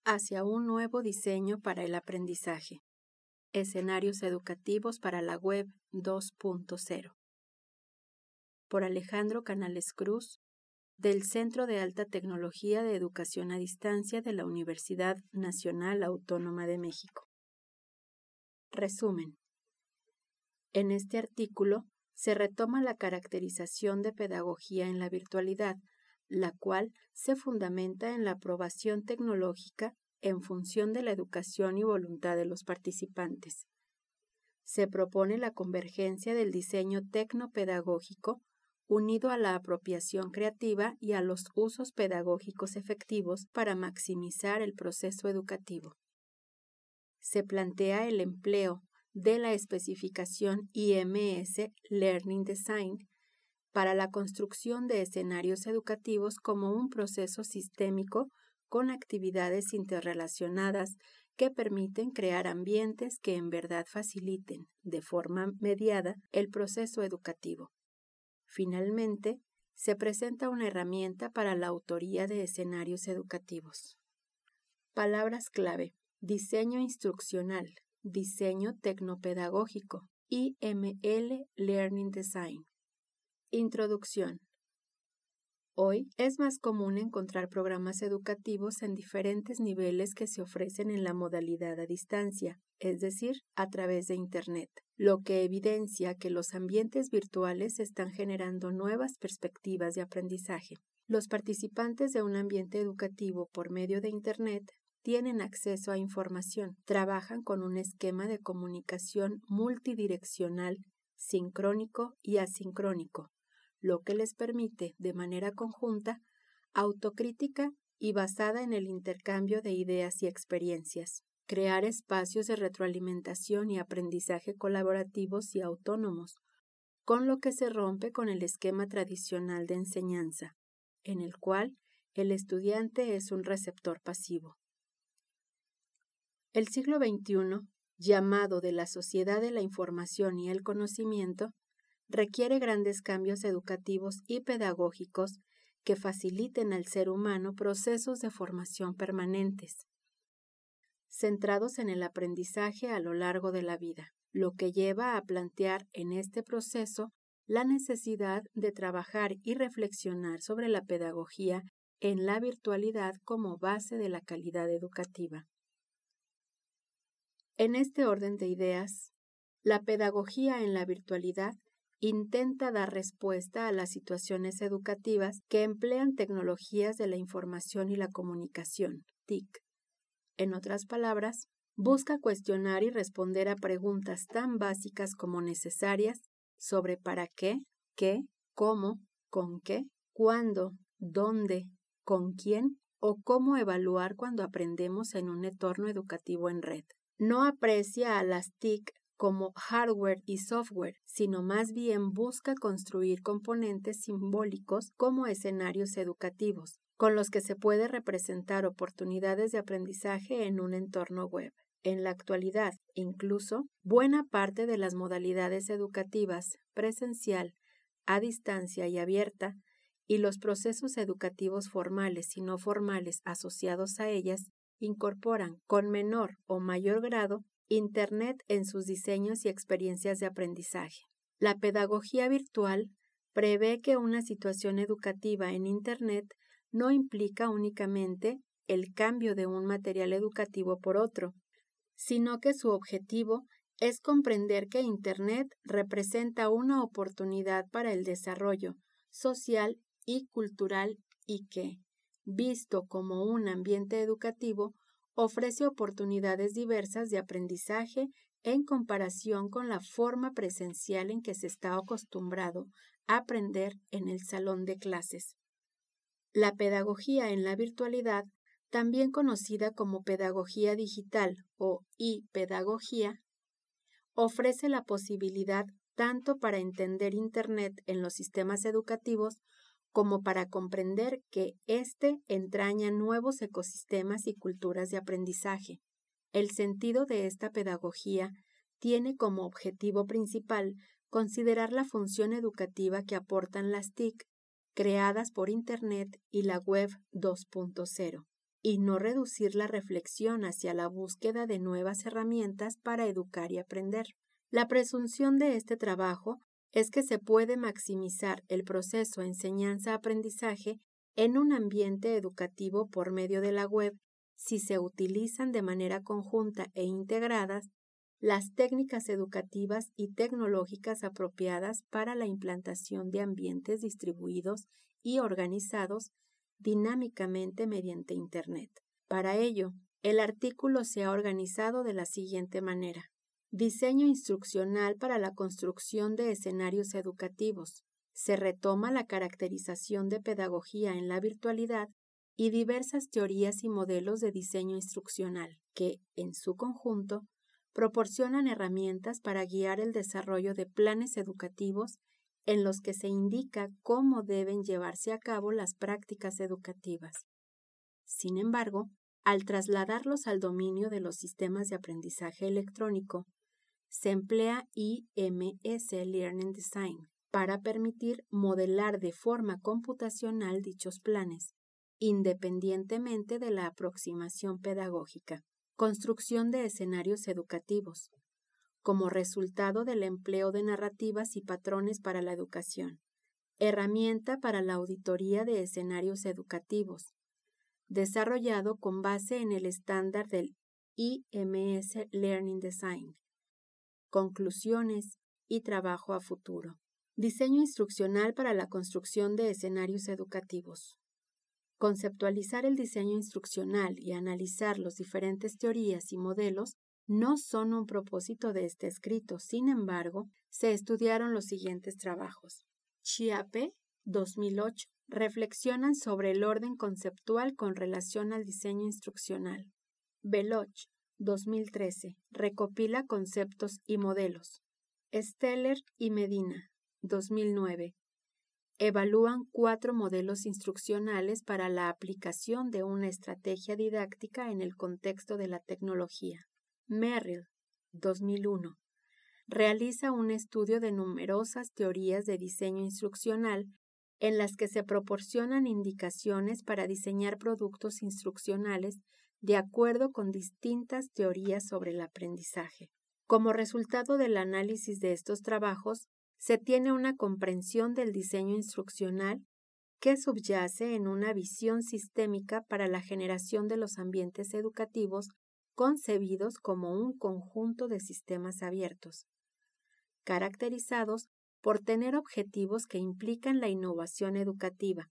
hacia un nuevo diseño para el aprendizaje. Escenarios educativos para la Web 2.0. Por Alejandro Canales Cruz, del Centro de Alta Tecnología de Educación a Distancia de la Universidad Nacional Autónoma de México. Resumen. En este artículo se retoma la caracterización de pedagogía en la virtualidad, la cual se fundamenta en la aprobación tecnológica en función de la educación y voluntad de los participantes. Se propone la convergencia del diseño tecnopedagógico unido a la apropiación creativa y a los usos pedagógicos efectivos para maximizar el proceso educativo. Se plantea el empleo de la especificación IMS Learning Design para la construcción de escenarios educativos como un proceso sistémico con actividades interrelacionadas que permiten crear ambientes que en verdad faciliten, de forma mediada, el proceso educativo. Finalmente, se presenta una herramienta para la autoría de escenarios educativos. Palabras clave: diseño instruccional, diseño tecnopedagógico, IML Learning Design. Introducción. Hoy es más común encontrar programas educativos en diferentes niveles que se ofrecen en la modalidad a distancia, es decir, a través de Internet, lo que evidencia que los ambientes virtuales están generando nuevas perspectivas de aprendizaje. Los participantes de un ambiente educativo por medio de Internet tienen acceso a información, trabajan con un esquema de comunicación multidireccional, sincrónico y asincrónico, lo que les permite, de manera conjunta, autocrítica y basada en el intercambio de ideas y experiencias, crear espacios de retroalimentación y aprendizaje colaborativos y autónomos, con lo que se rompe con el esquema tradicional de enseñanza, en el cual el estudiante es un receptor pasivo. El siglo XXI, llamado de la sociedad de la información y el conocimiento, requiere grandes cambios educativos y pedagógicos que faciliten al ser humano procesos de formación permanentes, centrados en el aprendizaje a lo largo de la vida, lo que lleva a plantear en este proceso la necesidad de trabajar y reflexionar sobre la pedagogía en la virtualidad como base de la calidad educativa. En este orden de ideas, la pedagogía en la virtualidad intenta dar respuesta a las situaciones educativas que emplean tecnologías de la información y la comunicación, TIC. En otras palabras, busca cuestionar y responder a preguntas tan básicas como necesarias sobre para qué, cómo, con qué, cuándo, dónde, con quién o cómo evaluar cuando aprendemos en un entorno educativo en red. No aprecia a las TIC como hardware y software, sino más bien busca construir componentes simbólicos como escenarios educativos, con los que se puede representar oportunidades de aprendizaje en un entorno web. En la actualidad, incluso, buena parte de las modalidades educativas, presencial, a distancia y abierta, y los procesos educativos formales y no formales asociados a ellas, incorporan, con menor o mayor grado, Internet en sus diseños y experiencias de aprendizaje. La pedagogía virtual prevé que una situación educativa en Internet no implica únicamente el cambio de un material educativo por otro, sino que su objetivo es comprender que Internet representa una oportunidad para el desarrollo social y cultural y que, visto como un ambiente educativo, ofrece oportunidades diversas de aprendizaje en comparación con la forma presencial en que se está acostumbrado a aprender en el salón de clases. La pedagogía en la virtualidad, también conocida como pedagogía digital o e-pedagogía, ofrece la posibilidad tanto para entender Internet en los sistemas educativos como para comprender que éste entraña nuevos ecosistemas y culturas de aprendizaje. El sentido de esta pedagogía tiene como objetivo principal considerar la función educativa que aportan las TIC creadas por Internet y la Web 2.0, y no reducir la reflexión hacia la búsqueda de nuevas herramientas para educar y aprender. La presunción de este trabajo es que se puede maximizar el proceso enseñanza-aprendizaje en un ambiente educativo por medio de la web si se utilizan de manera conjunta e integradas las técnicas educativas y tecnológicas apropiadas para la implantación de ambientes distribuidos y organizados dinámicamente mediante Internet. Para ello, el artículo se ha organizado de la siguiente manera. Diseño instruccional para la construcción de escenarios educativos. Se retoma la caracterización de pedagogía en la virtualidad y diversas teorías y modelos de diseño instruccional que, en su conjunto, proporcionan herramientas para guiar el desarrollo de planes educativos en los que se indica cómo deben llevarse a cabo las prácticas educativas. Sin embargo, al trasladarlos al dominio de los sistemas de aprendizaje electrónico, se emplea IMS Learning Design para permitir modelar de forma computacional dichos planes, independientemente de la aproximación pedagógica. Construcción de escenarios educativos, como resultado del empleo de narrativas y patrones para la educación. Herramienta para la auditoría de escenarios educativos, desarrollado con base en el estándar del IMS Learning Design. Conclusiones y trabajo a futuro. Diseño instruccional para la construcción de escenarios educativos. Conceptualizar el diseño instruccional y analizar las diferentes teorías y modelos no son un propósito de este escrito. Sin embargo, se estudiaron los siguientes trabajos. Chiappe, 2008, reflexionan sobre el orden conceptual con relación al diseño instruccional. Beloch, 2013, recopila conceptos y modelos. Steller y Medina, 2009, evalúan 4 modelos instruccionales para la aplicación de una estrategia didáctica en el contexto de la tecnología. Merrill, 2001, realiza un estudio de numerosas teorías de diseño instruccional en las que se proporcionan indicaciones para diseñar productos instruccionales de acuerdo con distintas teorías sobre el aprendizaje. Como resultado del análisis de estos trabajos, se tiene una comprensión del diseño instruccional que subyace en una visión sistémica para la generación de los ambientes educativos concebidos como un conjunto de sistemas abiertos, caracterizados por tener objetivos que implican la innovación educativa.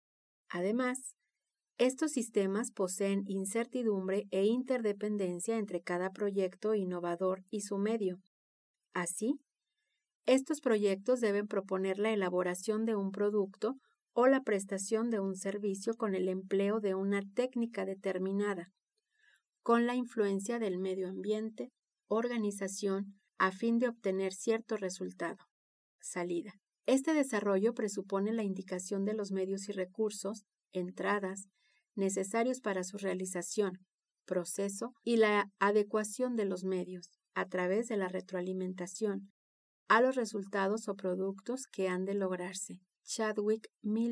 Además, estos sistemas poseen incertidumbre e interdependencia entre cada proyecto innovador y su medio. Así, estos proyectos deben proponer la elaboración de un producto o la prestación de un servicio con el empleo de una técnica determinada, con la influencia del medio ambiente, organización, a fin de obtener cierto resultado. Salida. Este desarrollo presupone la indicación de los medios y recursos, entradas, necesarios para su realización, proceso y la adecuación de los medios, a través de la retroalimentación, a los resultados o productos que han de lograrse. Chadwick,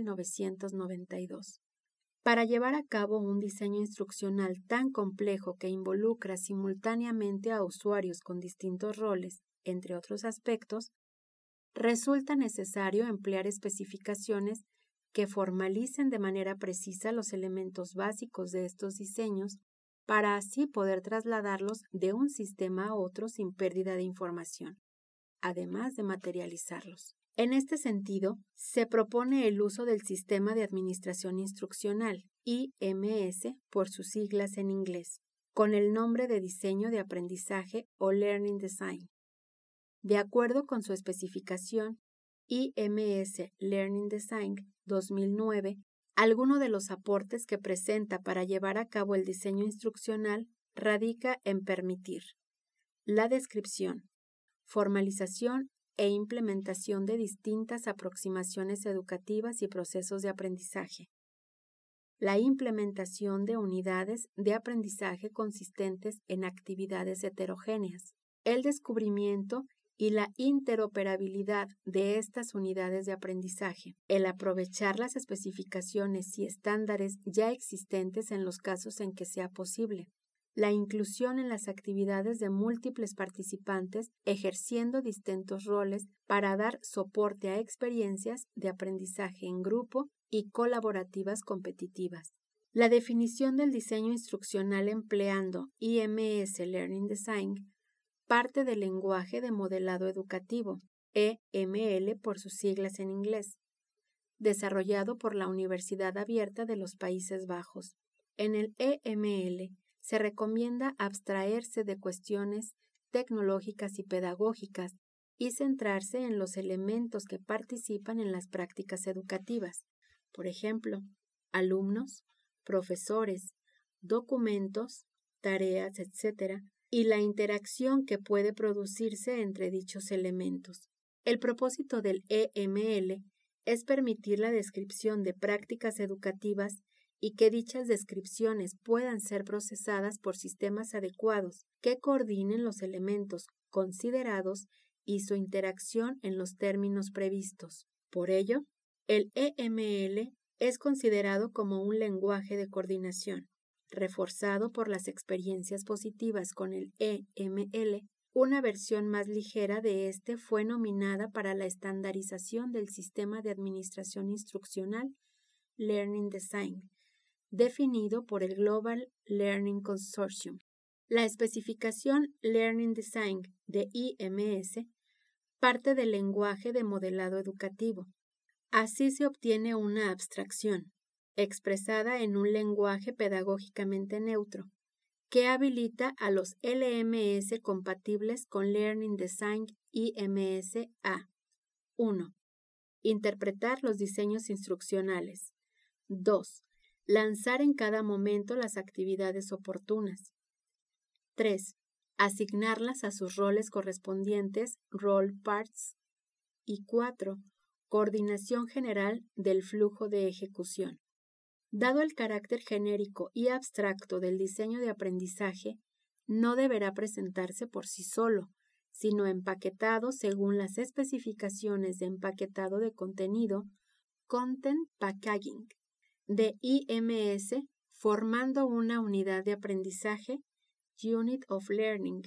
1992. Para llevar a cabo un diseño instruccional tan complejo que involucra simultáneamente a usuarios con distintos roles, entre otros aspectos, resulta necesario emplear especificaciones que formalicen de manera precisa los elementos básicos de estos diseños para así poder trasladarlos de un sistema a otro sin pérdida de información, además de materializarlos. En este sentido, se propone el uso del Sistema de Administración Instruccional, IMS por sus siglas en inglés, con el nombre de Diseño de Aprendizaje o Learning Design. De acuerdo con su especificación, IMS Learning Design 2009, alguno de los aportes que presenta para llevar a cabo el diseño instruccional radica en permitir la descripción, formalización e implementación de distintas aproximaciones educativas y procesos de aprendizaje, la implementación de unidades de aprendizaje consistentes en actividades heterogéneas, el descubrimiento y la interoperabilidad de estas unidades de aprendizaje, el aprovechar las especificaciones y estándares ya existentes en los casos en que sea posible, la inclusión en las actividades de múltiples participantes ejerciendo distintos roles para dar soporte a experiencias de aprendizaje en grupo y colaborativas competitivas. La definición del diseño instruccional empleando IMS Learning Design parte del lenguaje de modelado educativo, EML por sus siglas en inglés, desarrollado por la Universidad Abierta de los Países Bajos. En el EML se recomienda abstraerse de cuestiones tecnológicas y pedagógicas y centrarse en los elementos que participan en las prácticas educativas, por ejemplo, alumnos, profesores, documentos, tareas, etc., y la interacción que puede producirse entre dichos elementos. El propósito del EML es permitir la descripción de prácticas educativas y que dichas descripciones puedan ser procesadas por sistemas adecuados que coordinen los elementos considerados y su interacción en los términos previstos. Por ello, el EML es considerado como un lenguaje de coordinación. Reforzado por las experiencias positivas con el EML, una versión más ligera de este fue nominada para la estandarización del sistema de administración instruccional Learning Design, definido por el Global Learning Consortium. La especificación Learning Design de IMS parte del lenguaje de modelado educativo. Así se obtiene una abstracción, expresada en un lenguaje pedagógicamente neutro, que habilita a los LMS compatibles con Learning Design IMS a 1. Interpretar los diseños instruccionales. 2. Lanzar en cada momento las actividades oportunas. 3. Asignarlas a sus roles correspondientes, role parts. Y 4. Coordinación general del flujo de ejecución. Dado el carácter genérico y abstracto del diseño de aprendizaje, no deberá presentarse por sí solo, sino empaquetado según las especificaciones de empaquetado de contenido, Content Packaging, de IMS, formando una unidad de aprendizaje, Unit of Learning,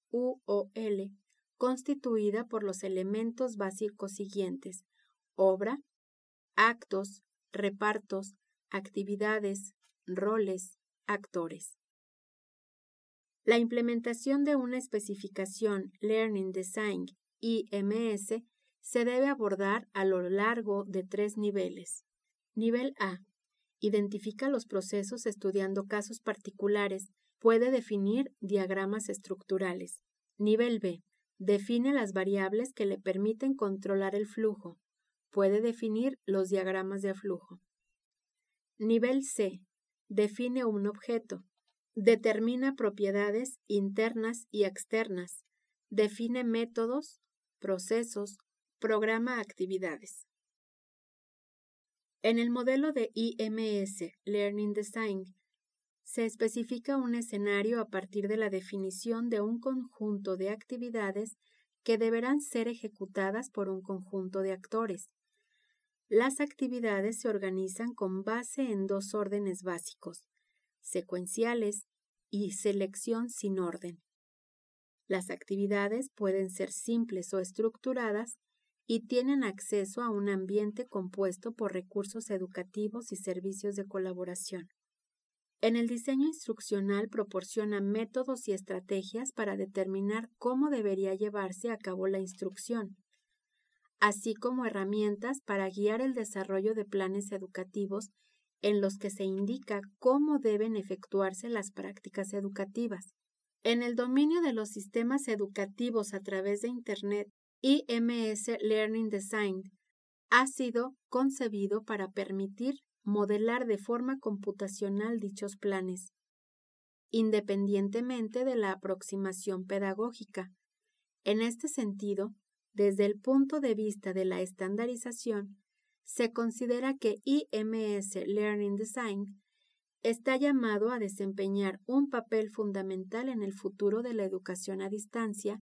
UOL, constituida por los elementos básicos siguientes: obra, actos, repartos, actividades, roles, actores. La implementación de una especificación Learning Design IMS se debe abordar a lo largo de 3 niveles. Nivel A. Identifica los procesos estudiando casos particulares. Puede definir diagramas estructurales. Nivel B. Define las variables que le permiten controlar el flujo. Puede definir los diagramas de flujo. Nivel C. Define un objeto. Determina propiedades internas y externas. Define métodos, procesos, programa actividades. En el modelo de IMS Learning Design, se especifica un escenario a partir de la definición de un conjunto de actividades que deberán ser ejecutadas por un conjunto de actores. Las actividades se organizan con base en 2 órdenes básicos, secuenciales y selección sin orden. Las actividades pueden ser simples o estructuradas y tienen acceso a un ambiente compuesto por recursos educativos y servicios de colaboración. En el diseño instruccional proporciona métodos y estrategias para determinar cómo debería llevarse a cabo la instrucción, así como herramientas para guiar el desarrollo de planes educativos en los que se indica cómo deben efectuarse las prácticas educativas. En el dominio de los sistemas educativos a través de Internet, IMS Learning Design ha sido concebido para permitir modelar de forma computacional dichos planes, independientemente de la aproximación pedagógica. En este sentido, desde el punto de vista de la estandarización, se considera que IMS Learning Design está llamado a desempeñar un papel fundamental en el futuro de la educación a distancia,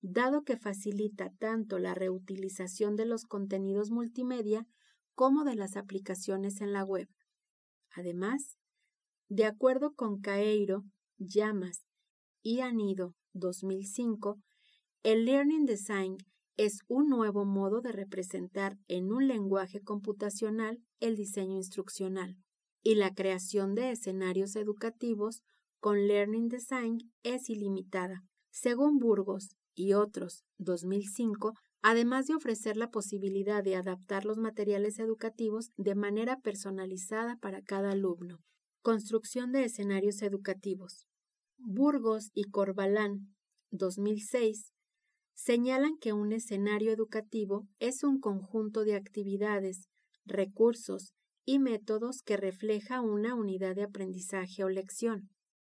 dado que facilita tanto la reutilización de los contenidos multimedia como de las aplicaciones en la web. Además, de acuerdo con Caeiro, Llamas y Anido 2005, el Learning Design es un nuevo modo de representar en un lenguaje computacional el diseño instruccional, y la creación de escenarios educativos con Learning Design es ilimitada. Según Burgos y otros, 2005, además de ofrecer la posibilidad de adaptar los materiales educativos de manera personalizada para cada alumno. Construcción de escenarios educativos. Burgos y Corbalán, 2006, señalan que un escenario educativo es un conjunto de actividades, recursos y métodos que refleja una unidad de aprendizaje o lección.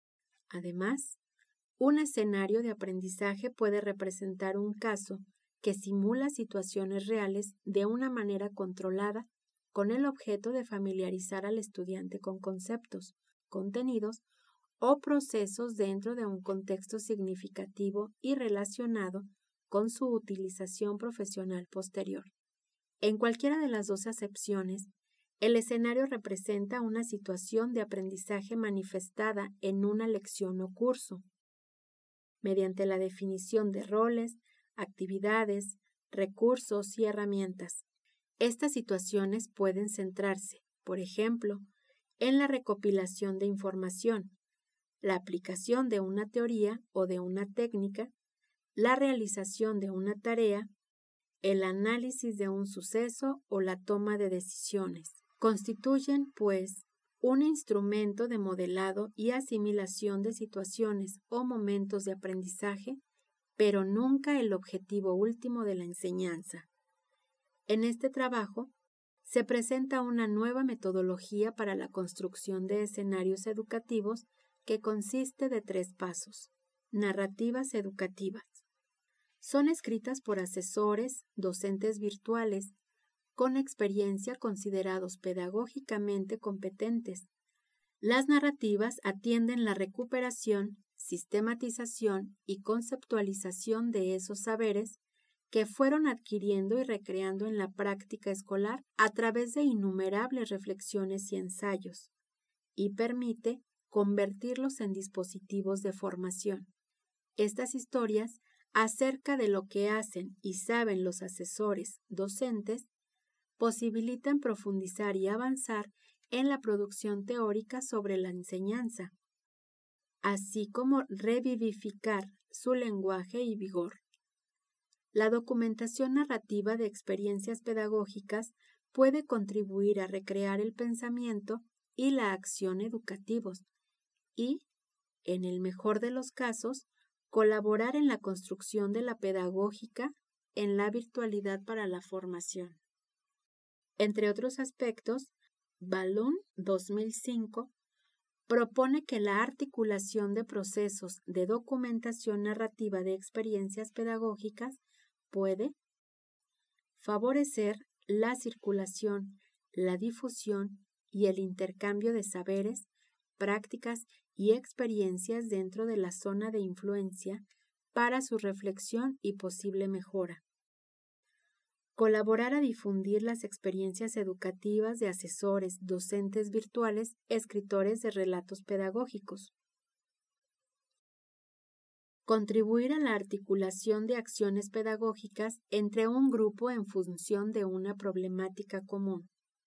Además, un escenario de aprendizaje puede representar un caso que simula situaciones reales de una manera controlada con el objeto de familiarizar al estudiante con conceptos, contenidos o procesos dentro de un contexto significativo y relacionado con su utilización profesional posterior. En cualquiera de las dos acepciones, el escenario representa una situación de aprendizaje manifestada en una lección o curso, mediante la definición de roles, actividades, recursos y herramientas. Estas situaciones pueden centrarse, por ejemplo, en la recopilación de información, la aplicación de una teoría o de una técnica, la realización de una tarea, el análisis de un suceso o la toma de decisiones. Constituyen, pues, un instrumento de modelado y asimilación de situaciones o momentos de aprendizaje, pero nunca el objetivo último de la enseñanza. En este trabajo, se presenta una nueva metodología para la construcción de escenarios educativos que consiste de 3 pasos. Narrativas educativas. Son escritas por asesores, docentes virtuales, con experiencia considerados pedagógicamente competentes. Las narrativas atienden la recuperación, sistematización y conceptualización de esos saberes que fueron adquiriendo y recreando en la práctica escolar a través de innumerables reflexiones y ensayos, y permite convertirlos en dispositivos de formación. Estas historias acerca de lo que hacen y saben los asesores docentes posibilitan profundizar y avanzar en la producción teórica sobre la enseñanza, así como revivificar su lenguaje y vigor. La documentación narrativa de experiencias pedagógicas puede contribuir a recrear el pensamiento y la acción educativos y, en el mejor de los casos, colaborar en la construcción de la pedagógica en la virtualidad para la formación. Entre otros aspectos, Balloon 2005 propone que la articulación de procesos de documentación narrativa de experiencias pedagógicas puede favorecer la circulación, la difusión y el intercambio de saberes, prácticas y experiencias dentro de la zona de influencia para su reflexión y posible mejora. Colaborar a difundir las experiencias educativas de asesores, docentes virtuales, escritores de relatos pedagógicos. Contribuir a la articulación de acciones pedagógicas entre un grupo en función de una problemática común.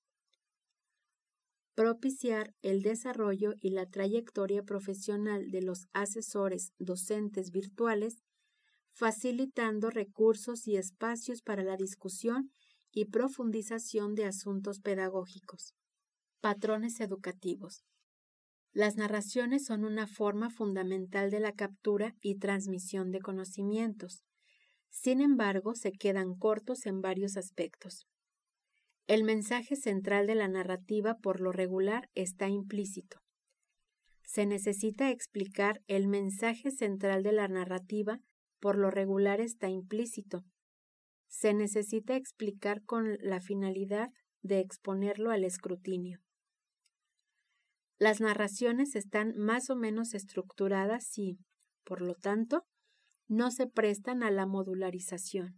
Propiciar el desarrollo y la trayectoria profesional de los asesores docentes virtuales, facilitando recursos y espacios para la discusión y profundización de asuntos pedagógicos. Patrones educativos. Las narraciones son una forma fundamental de la captura y transmisión de conocimientos. Sin embargo, se quedan cortos en varios aspectos. El mensaje central de la narrativa por lo regular está implícito. Se necesita explicar el mensaje central de la narrativa, por lo regular está implícito. Se necesita explicar con la finalidad de exponerlo al escrutinio. Las narraciones están más o menos estructuradas y, por lo tanto, no se prestan a la modularización.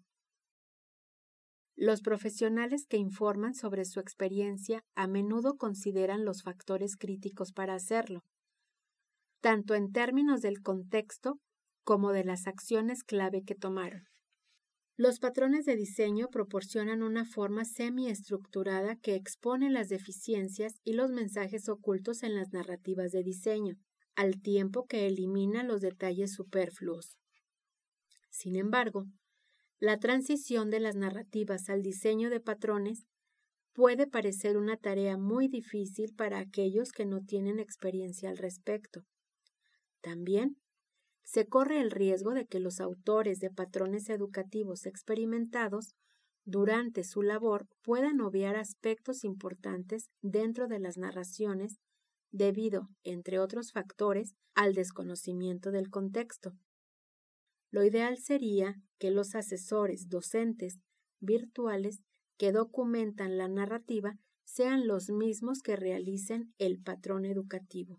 Los profesionales que informan sobre su experiencia a menudo consideran los factores críticos para hacerlo, tanto en términos del contexto como de las acciones clave que tomaron. Los patrones de diseño proporcionan una forma semiestructurada que expone las deficiencias y los mensajes ocultos en las narrativas de diseño, al tiempo que elimina los detalles superfluos. Sin embargo, la transición de las narrativas al diseño de patrones puede parecer una tarea muy difícil para aquellos que no tienen experiencia al respecto. También, se corre el riesgo de que los autores de patrones educativos experimentados durante su labor puedan obviar aspectos importantes dentro de las narraciones debido, entre otros factores, al desconocimiento del contexto. Lo ideal sería que los asesores docentes virtuales que documentan la narrativa sean los mismos que realicen el patrón educativo.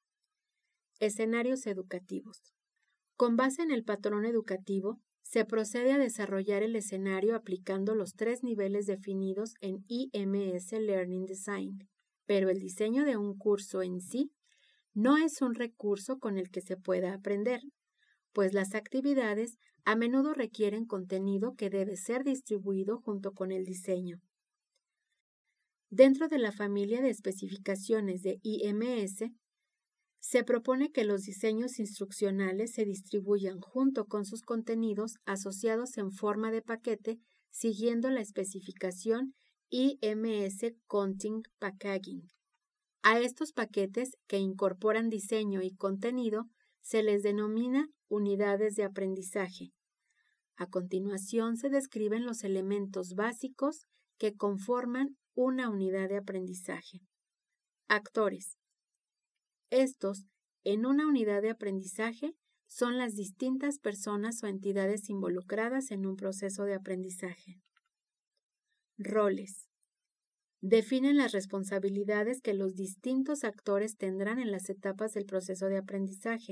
Escenarios educativos. Con base en el patrón educativo, se procede a desarrollar el escenario aplicando los 3 niveles definidos en IMS Learning Design, pero el diseño de un curso en sí no es un recurso con el que se pueda aprender, pues las actividades a menudo requieren contenido que debe ser distribuido junto con el diseño. Dentro de la familia de especificaciones de IMS, se propone que los diseños instruccionales se distribuyan junto con sus contenidos asociados en forma de paquete siguiendo la especificación IMS Content Packaging. A estos paquetes que incorporan diseño y contenido se les denomina unidades de aprendizaje. A continuación se describen los elementos básicos que conforman una unidad de aprendizaje. Actores. Estos, en una unidad de aprendizaje, son las distintas personas o entidades involucradas en un proceso de aprendizaje. Roles. Definen las responsabilidades que los distintos actores tendrán en las etapas del proceso de aprendizaje.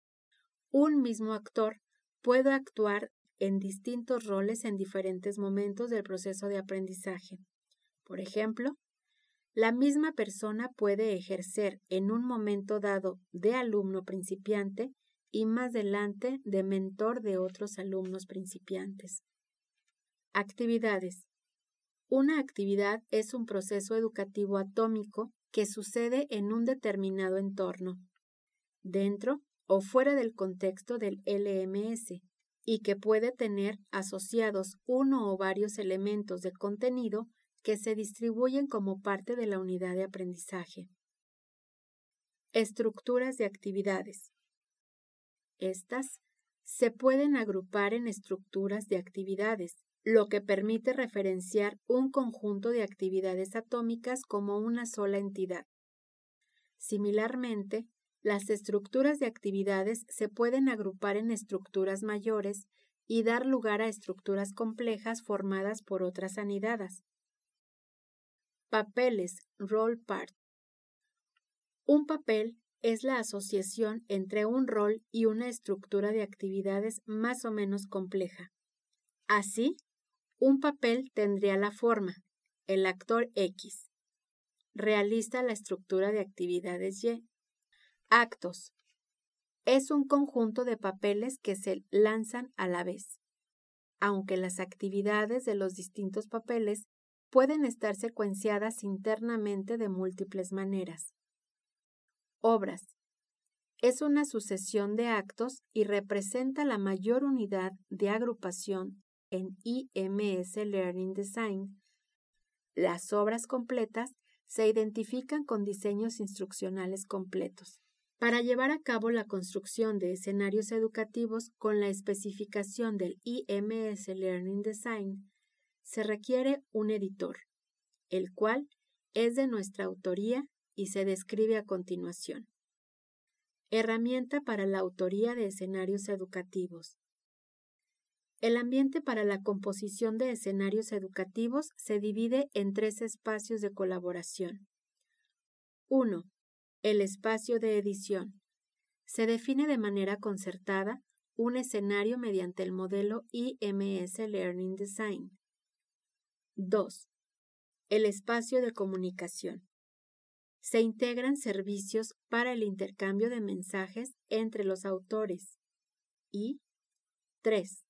Un mismo actor puede actuar en distintos roles en diferentes momentos del proceso de aprendizaje. Por ejemplo, la misma persona puede ejercer en un momento dado de alumno principiante y más adelante de mentor de otros alumnos principiantes. Actividades. Una actividad es un proceso educativo atómico que sucede en un determinado entorno, dentro o fuera del contexto del LMS, y que puede tener asociados uno o varios elementos de contenido que se distribuyen como parte de la unidad de aprendizaje. Estructuras de actividades. Estas se pueden agrupar en estructuras de actividades, lo que permite referenciar un conjunto de actividades atómicas como una sola entidad. Similarmente, las estructuras de actividades se pueden agrupar en estructuras mayores y dar lugar a estructuras complejas formadas por otras anidadas. Papeles, role part. Un papel es la asociación entre un rol y una estructura de actividades más o menos compleja. Así, un papel tendría la forma, el actor X. Realiza la estructura de actividades Y. Actos. Es un conjunto de papeles que se lanzan a la vez. Aunque las actividades de los distintos papeles pueden estar secuenciadas internamente de múltiples maneras. Obras. Es una sucesión de actos y representa la mayor unidad de agrupación en IMS Learning Design. Las obras completas se identifican con diseños instruccionales completos. Para llevar a cabo la construcción de escenarios educativos con la especificación del IMS Learning Design, se requiere un editor, el cual es de nuestra autoría y se describe a continuación. Herramienta para la autoría de escenarios educativos. El ambiente para la composición de escenarios educativos se divide en 3 espacios de colaboración. 1. El espacio de edición. Se define de manera concertada un escenario mediante el modelo IMS Learning Design. 2. El espacio de comunicación. Se integran servicios para el intercambio de mensajes entre los autores. Y 3.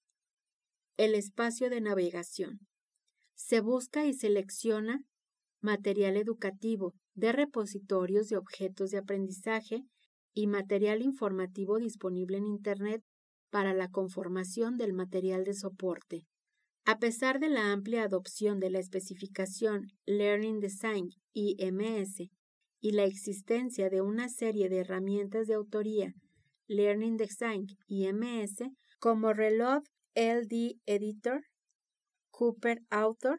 El espacio de navegación. Se busca y selecciona material educativo de repositorios de objetos de aprendizaje y material informativo disponible en Internet para la conformación del material de soporte. A pesar de la amplia adopción de la especificación Learning Design IMS y la existencia de una serie de herramientas de autoría Learning Design IMS como Reload LD Editor, Cooper Author,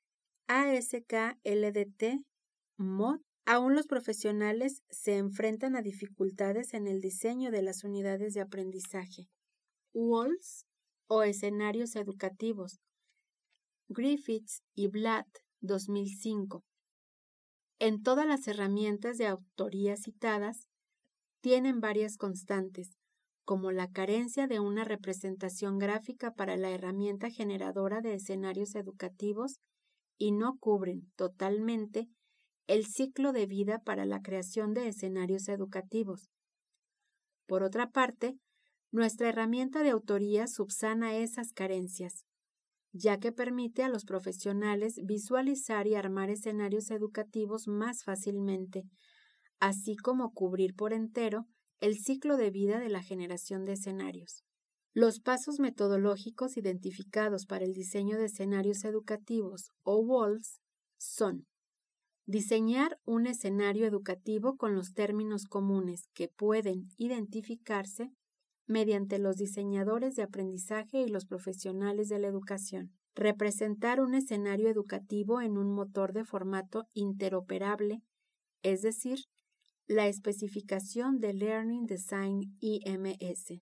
ASK LDT, Mod, aún los profesionales se enfrentan a dificultades en el diseño de las unidades de aprendizaje. Walls o escenarios educativos. Griffiths y Blatt, 2005. En todas las herramientas de autoría citadas, tienen varias constantes, como la carencia de una representación gráfica para la herramienta generadora de escenarios educativos y no cubren totalmente el ciclo de vida para la creación de escenarios educativos. Por otra parte, nuestra herramienta de autoría subsana esas carencias, ya que permite a los profesionales visualizar y armar escenarios educativos más fácilmente, así como cubrir por entero el ciclo de vida de la generación de escenarios. Los pasos metodológicos identificados para el diseño de escenarios educativos o WALS son: diseñar un escenario educativo con los términos comunes que pueden identificarse mediante los diseñadores de aprendizaje y los profesionales de la educación. Representar un escenario educativo en un motor de formato interoperable, es decir, la especificación de Learning Design IMS.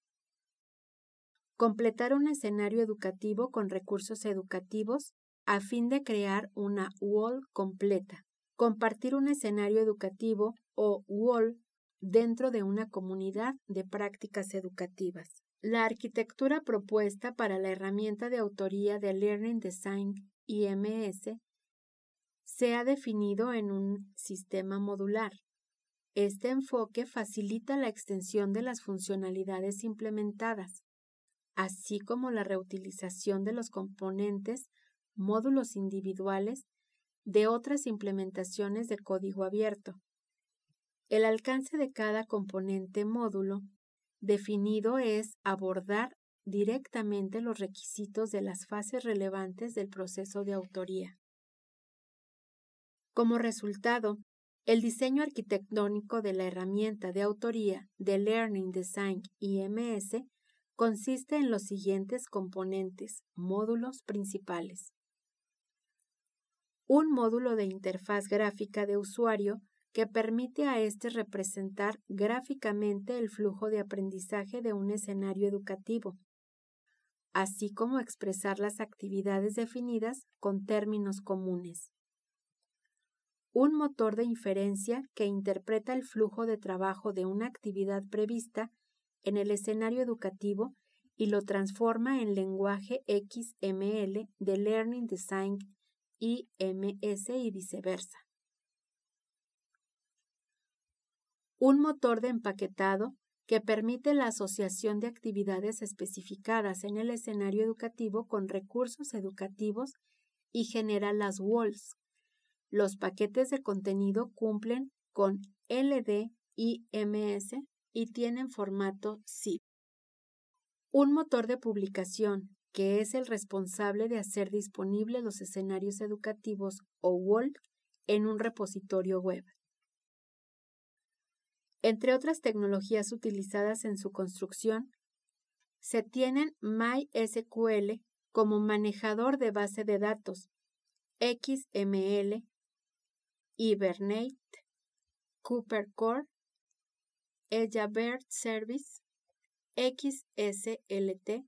Completar un escenario educativo con recursos educativos a fin de crear una WAL completa. Compartir un escenario educativo o WAL dentro de una comunidad de prácticas educativas. La arquitectura propuesta para la herramienta de autoría de Learning Design IMS se ha definido en un sistema modular. Este enfoque facilita la extensión de las funcionalidades implementadas, así como la reutilización de los componentes, módulos individuales de otras implementaciones de código abierto. El alcance de cada componente módulo definido es abordar directamente los requisitos de las fases relevantes del proceso de autoría. Como resultado, el diseño arquitectónico de la herramienta de autoría de Learning Design IMS consiste en los siguientes componentes, módulos principales. Un módulo de interfaz gráfica de usuario que permite a éste representar gráficamente el flujo de aprendizaje de un escenario educativo, así como expresar las actividades definidas con términos comunes. Un motor de inferencia que interpreta el flujo de trabajo de una actividad prevista en el escenario educativo y lo transforma en lenguaje XML de Learning Design IMS y viceversa. Un motor de empaquetado que permite la asociación de actividades especificadas en el escenario educativo con recursos educativos y genera las WALs. Los paquetes de contenido cumplen con LD IMS y tienen formato zip. Un motor de publicación que es el responsable de hacer disponibles los escenarios educativos o WAL en un repositorio web. Entre otras tecnologías utilizadas en su construcción, se tienen MySQL como manejador de base de datos, XML, Hibernate, Cooper Core, Ejabert Service, XSLT,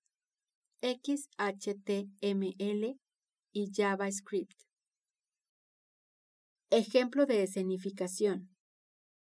XHTML y JavaScript. Ejemplo de escenificación.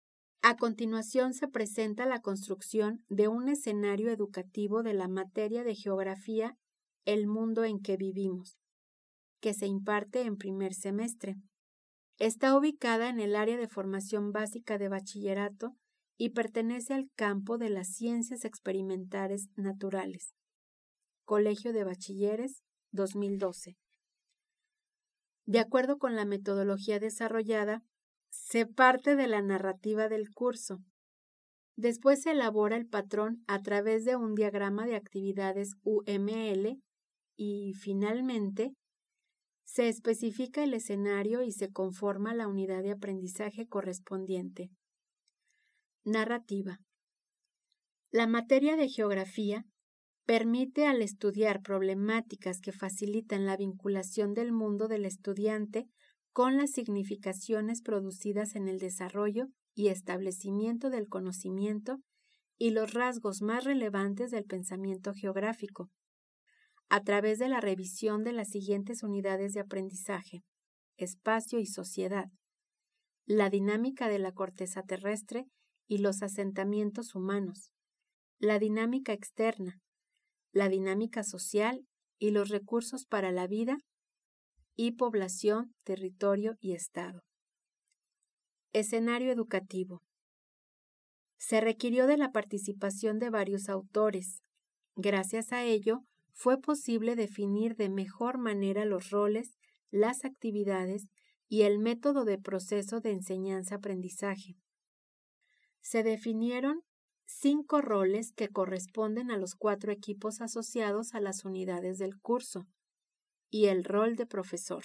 A continuación se presenta la construcción de un escenario educativo de la materia de geografía, el mundo en que vivimos, que se imparte en primer semestre. Está ubicada en el área de formación básica de bachillerato y pertenece al campo de las ciencias experimentales naturales. Colegio de Bachilleres, 2012. De acuerdo con la metodología desarrollada, se parte de la narrativa del curso. Después se elabora el patrón a través de un diagrama de actividades UML y, finalmente, se especifica el escenario y se conforma la unidad de aprendizaje correspondiente. Narrativa. La materia de geografía permite al estudiar problemáticas que facilitan la vinculación del mundo del estudiante con las significaciones producidas en el desarrollo y establecimiento del conocimiento y los rasgos más relevantes del pensamiento geográfico, a través de la revisión de las siguientes unidades de aprendizaje: espacio y sociedad, la dinámica de la corteza terrestre y los asentamientos humanos, la dinámica externa, la dinámica social y los recursos para la vida y población, territorio y Estado. Escenario educativo. Se requirió de la participación de varios autores. Gracias a ello, fue posible definir de mejor manera los roles, las actividades y el método de proceso de enseñanza-aprendizaje. Se definieron 5 roles que corresponden a los 4 equipos asociados a las unidades del curso y el rol de profesor.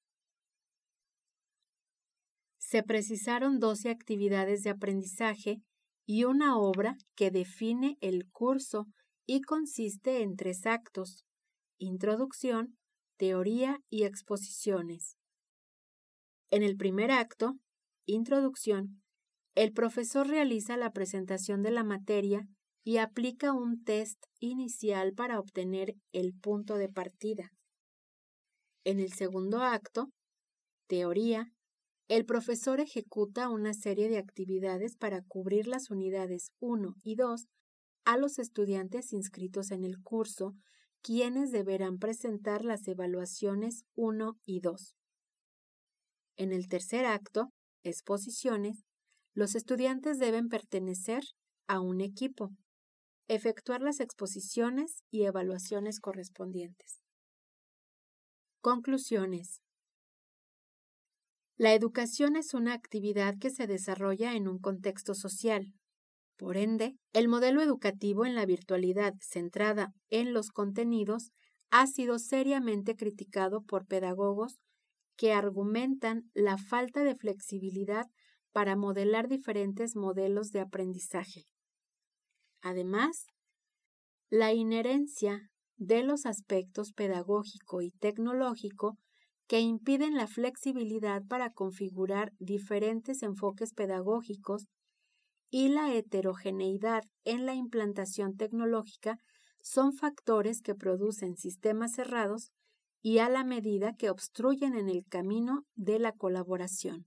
Se precisaron 12 actividades de aprendizaje y una obra que define el curso y consiste en 3 actos: introducción, teoría y exposiciones. En el primer acto, introducción, el profesor realiza la presentación de la materia y aplica un test inicial para obtener el punto de partida. En el segundo acto, teoría, el profesor ejecuta una serie de actividades para cubrir las unidades 1 y 2 a los estudiantes inscritos en el curso, quienes deberán presentar las evaluaciones 1 y 2. En el tercer acto, exposiciones, los estudiantes deben pertenecer a un equipo, efectuar las exposiciones y evaluaciones correspondientes. Conclusiones. La educación es una actividad que se desarrolla en un contexto social. Por ende, el modelo educativo en la virtualidad centrada en los contenidos ha sido seriamente criticado por pedagogos que argumentan la falta de flexibilidad para modelar diferentes modelos de aprendizaje. Además, la inherencia de los aspectos pedagógico y tecnológico que impiden la flexibilidad para configurar diferentes enfoques pedagógicos y la heterogeneidad en la implantación tecnológica son factores que producen sistemas cerrados y a la medida que obstruyen en el camino de la colaboración.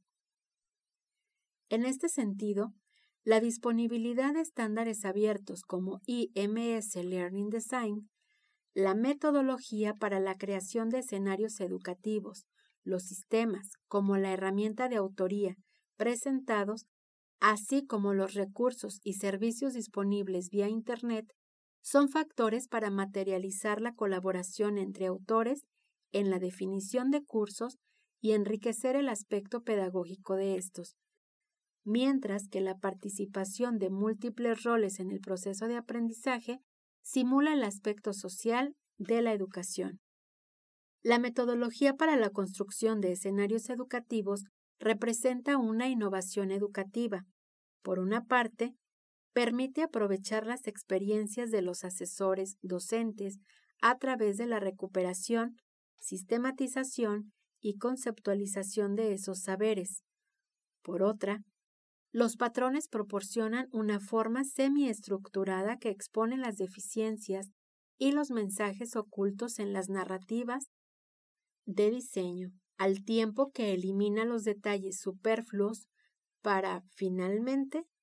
En este sentido, la disponibilidad de estándares abiertos como IMS Learning Design, la metodología para la creación de escenarios educativos, los sistemas como la herramienta de autoría presentados, así como los recursos y servicios disponibles vía Internet, son factores para materializar la colaboración entre autores en la definición de cursos y enriquecer el aspecto pedagógico de estos, mientras que la participación de múltiples roles en el proceso de aprendizaje simula el aspecto social de la educación. La metodología para la construcción de escenarios educativos representa una innovación educativa. Por una parte, permite aprovechar las experiencias de los asesores docentes a través de la recuperación, sistematización y conceptualización de esos saberes. Por otra, los patrones proporcionan una forma semiestructurada que expone las deficiencias y los mensajes ocultos en las narrativas de diseño, al tiempo que elimina los detalles superfluos para, finalmente,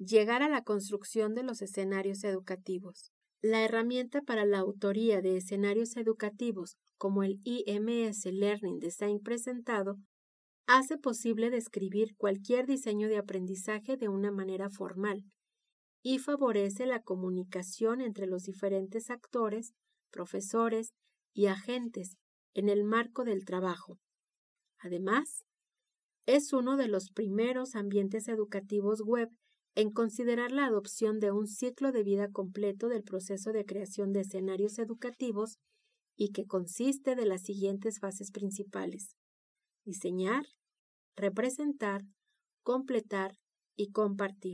llegar a la construcción de los escenarios educativos. La herramienta para la autoría de escenarios educativos, como el IMS Learning Design presentado, hace posible describir cualquier diseño de aprendizaje de una manera formal y favorece la comunicación entre los diferentes actores, profesores y agentes en el marco del trabajo. Además, es uno de los primeros ambientes educativos web en considerar la adopción de un ciclo de vida completo del proceso de creación de escenarios educativos y que consiste de las siguientes fases principales: diseñar, representar, completar y compartir.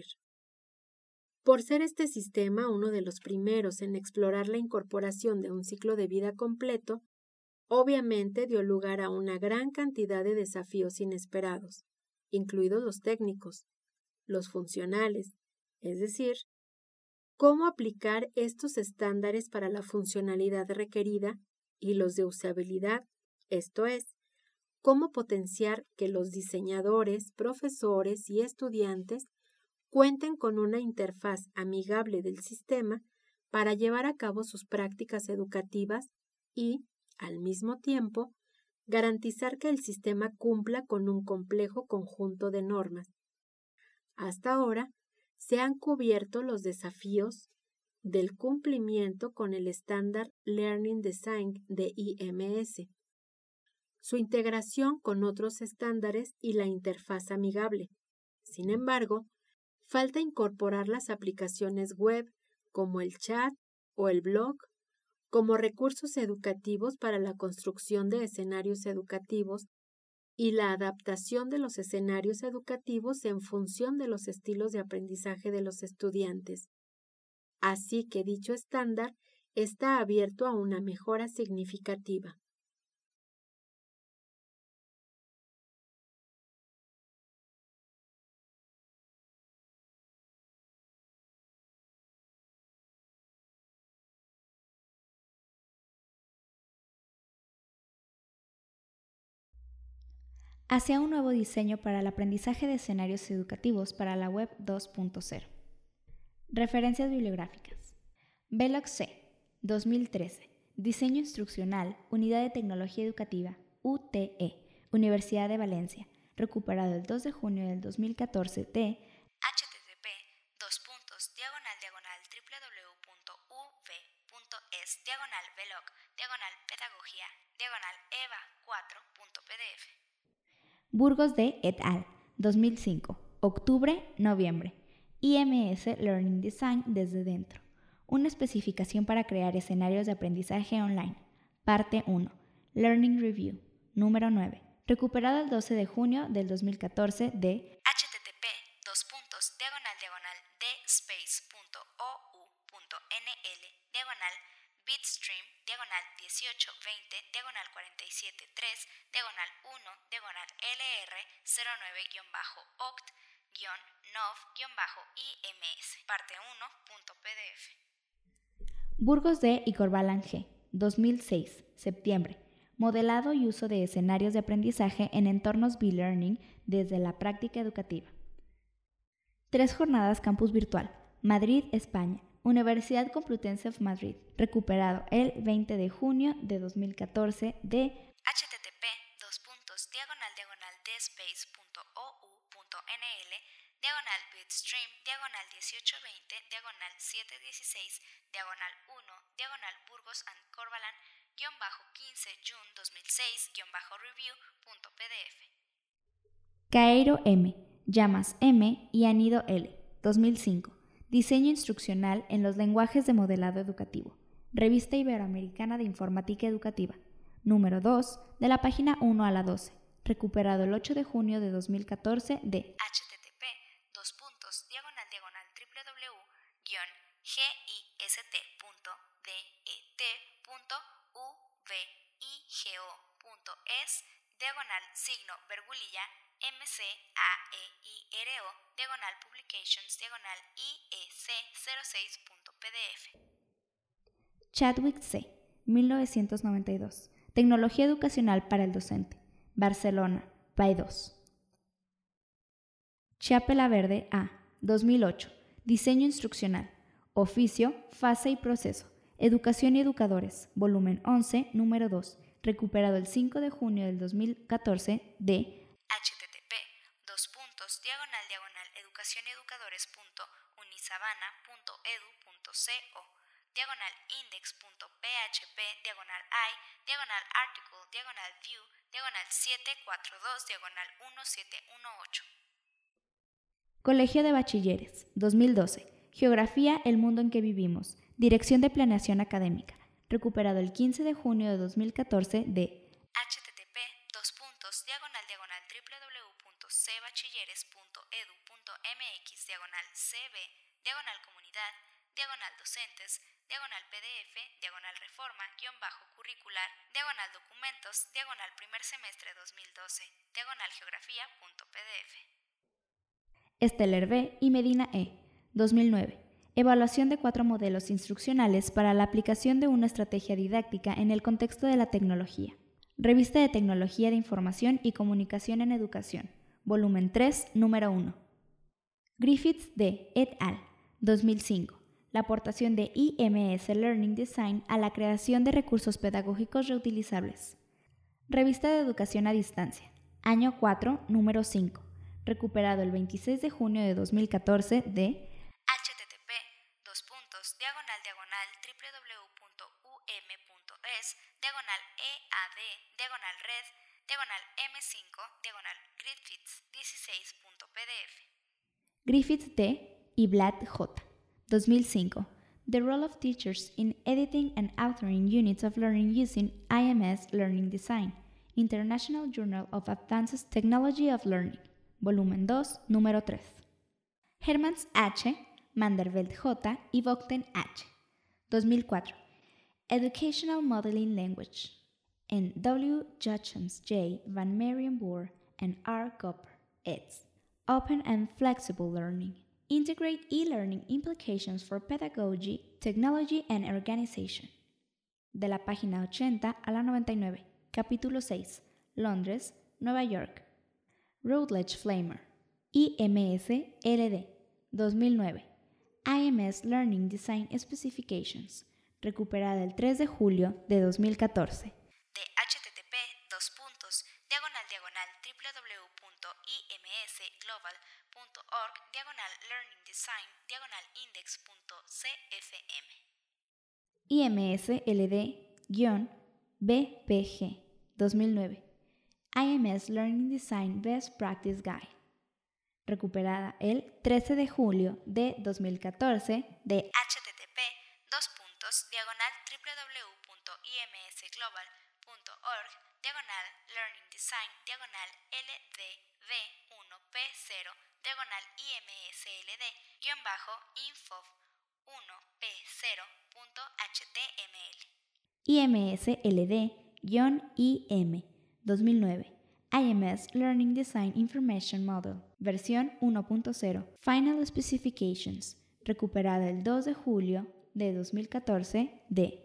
Por ser este sistema uno de los primeros en explorar la incorporación de un ciclo de vida completo, obviamente dio lugar a una gran cantidad de desafíos inesperados, incluidos los técnicos, los funcionales, es decir, cómo aplicar estos estándares para la funcionalidad requerida, y los de usabilidad, esto es, cómo potenciar que los diseñadores, profesores y estudiantes cuenten con una interfaz amigable del sistema para llevar a cabo sus prácticas educativas y, al mismo tiempo, garantizar que el sistema cumpla con un complejo conjunto de normas. Hasta ahora, se han cubierto los desafíos del cumplimiento con el estándar Learning Design de IMS, su integración con otros estándares y la interfaz amigable. Sin embargo, falta incorporar las aplicaciones web como el chat o el blog como recursos educativos para la construcción de escenarios educativos y la adaptación de los escenarios educativos en función de los estilos de aprendizaje de los estudiantes. Así que dicho estándar está abierto a una mejora significativa. Hacia un nuevo diseño para el aprendizaje de escenarios educativos para la Web 2.0. Referencias bibliográficas. Velox C, 2013. Diseño instruccional, Unidad de Tecnología Educativa, UTE, Universidad de Valencia. Recuperado el 2 de junio del 2014 de http://www.uv.es/veloc/pedagogía/eva4.pdf. Burgos D. et al. 2005. Octubre-noviembre. IMS Learning Design desde dentro. Una especificación para crear escenarios de aprendizaje online. Parte 1. Learning Review. Número 9. Recuperado el 12 de junio del 2014 de http://bitstream/1-LR09-oct-nov-ims. Parte 1.pdf. Burgos D. y Corbalán G. 2006. Septiembre. Modelado y uso de escenarios de aprendizaje en entornos B-Learning desde la práctica educativa. 3 jornadas campus virtual. Madrid, España. Universidad Complutense of Madrid. Recuperado el 20 de junio de 2014 de http://1820-18-17-1-Burgos&Corbalán-15 June 2006-review.pdf. Caeiro M, Llamas M y Anido L, 2005. Diseño instruccional en los lenguajes de modelado educativo. Revista Iberoamericana de Informática Educativa. Número 2, de la página 1 a la 12. Recuperado el 8 de junio de 2014 de http://www.higicse.de/publications/IEC06.pdf. Chadwick C. 1992. Tecnología educacional para el docente. Barcelona, PAE 2. Chiapela Verde A. 2008. Diseño instruccional. Oficio, fase y proceso. Educación y educadores. Volumen 11, número 2. Recuperado el 5 de junio del 2014 de http://index.unisavanna.edu.co/diagonal-index.php/article/view/742/1718. Colegio de Bachilleres, 2012. Geografía, el mundo en que vivimos. Dirección de Planeación Académica. Recuperado el 15 de junio de 2014 de http://cb/reforma-curricular-reforma-documentos-primer semestre 2012-geografía.pdf. Esteller B. y Medina E. 2009. Evaluación de 4 modelos instruccionales para la aplicación de una estrategia didáctica en el contexto de la tecnología. Revista de Tecnología de Información y Comunicación en Educación. Volumen 3, número 1. Griffiths D. et al. 2005. La aportación de IMS Learning Design a la creación de recursos pedagógicos reutilizables. Revista de Educación a Distancia. Año 4, número 5. Recuperado el 26 de junio de 2014 de www.www.ead/www.ed/m5/griffiths16.pdf. Griffiths D. y Vlad J. 2005. The Role of Teachers in Editing and Authoring Units of Learning Using IMS Learning Design. International Journal of Advanced Technology of Learning. Volumen 2, número 3. Hermans H., Manderveld J. y Vogten H. 2004. Educational Modeling Language. En W. Judgens J. Van Marienboer and R. Gopper, eds. Open and Flexible Learning. Integrate e-learning implications for pedagogy, technology and organization. De la página 80 a la 99. Capítulo 6. Londres, Nueva York. Routledge Flamer. IMS LD. 2009. IMS Learning Design Specifications. Recuperada el 3 de julio de 2014. De http://www.imsglobal.org/learning-design-index.cfm. IMS LD-BPG 2009. IMS Learning Design Best Practice Guide. Recuperada el 13 de julio de 2014 de http://learningdesign-ldv1p0/imsLD-info1p0.html. IMS LD-IM 2009. IMS Learning Design Information Model, versión 1.0, Final Specifications, recuperada el 2 de julio de 2014 de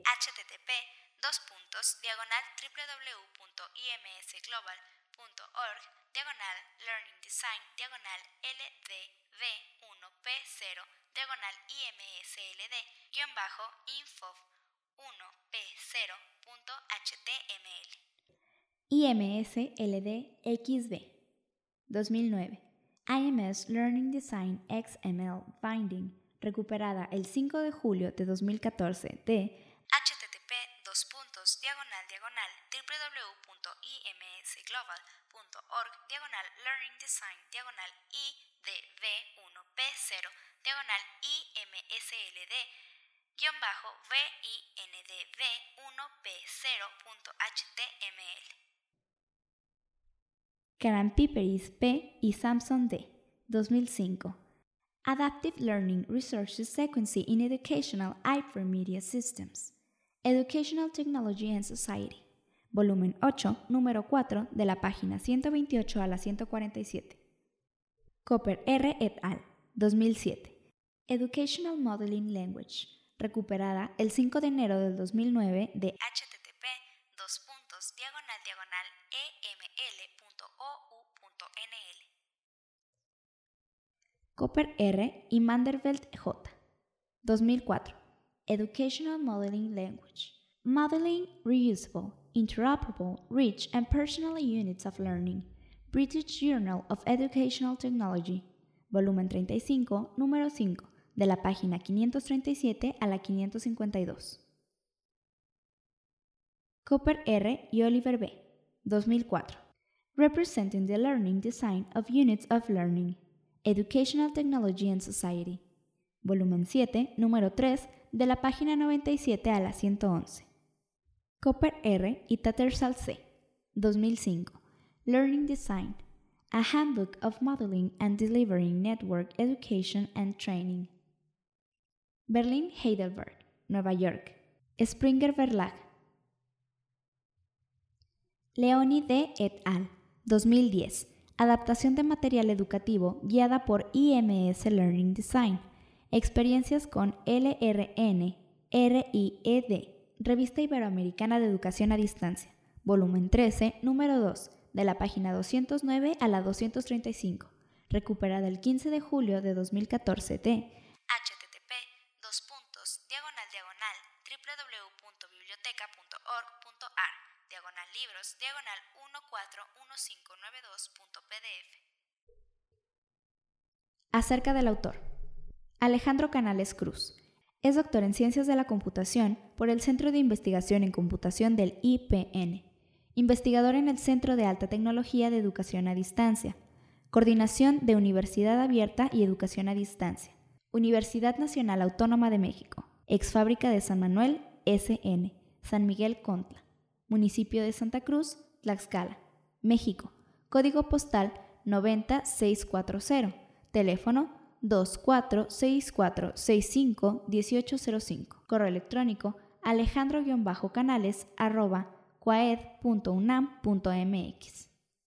http://learningdesign-ldv1p0/imsLD-info1p0.html. IMS LD-XB 2009. IMS Learning Design XML Binding, recuperada el 5 de julio de 2014 de http://learningdesign-ldv1p0/imsLD-info1p0.html. Karampiperis P. y Samson D. 2005. Adaptive Learning Resources Sequence in Educational Hypermedia Systems. Educational Technology and Society. Volumen 8, número 4, de la página 128 a la 147. Cooper R. et al. 2007. Educational Modeling Language. Recuperada el 5 de enero del 2009 de http://eml.ou.nl. Cooper R. y Manderveld J. 2004. Educational Modeling Language. Modeling Reusable, Interoperable, Rich and Personal Units of Learning. British Journal of Educational Technology. Volumen 35, número 5, de la página 537 a la 552. Cooper R. y Oliver B. 2004. Representing the Learning Design of Units of Learning. Educational Technology and Society. Volumen 7, número 3, de la página 97 a la 111. Cooper R. y Tattersall C. 2005. Learning Design. A Handbook of Modeling and Delivering Network Education and Training. Berlin Heidelberg, Nueva York. Springer Verlag. Leoni D. et al. 2010. Adaptación de material educativo guiada por IMS Learning Design. Experiencias con LRN, RIED. Revista Iberoamericana de Educación a Distancia. Volumen 13, número 2, de la página 209 a la 235. Recuperada el 15 de julio de 2014 de http://www.biblioteca.org.ar/141592.pdf. Acerca del autor. Alejandro Canales Cruz. Es doctor en Ciencias de la Computación por el Centro de Investigación en Computación del IPN. Investigador en el Centro de Alta Tecnología de Educación a Distancia. Coordinación de Universidad Abierta y Educación a Distancia. Universidad Nacional Autónoma de México. Exfábrica de San Manuel, SN. San Miguel Contla. Municipio de Santa Cruz, Tlaxcala, México. Código postal 90640. Teléfono 2464651805. Correo electrónico alejandro-canales@coaed.unam.mx.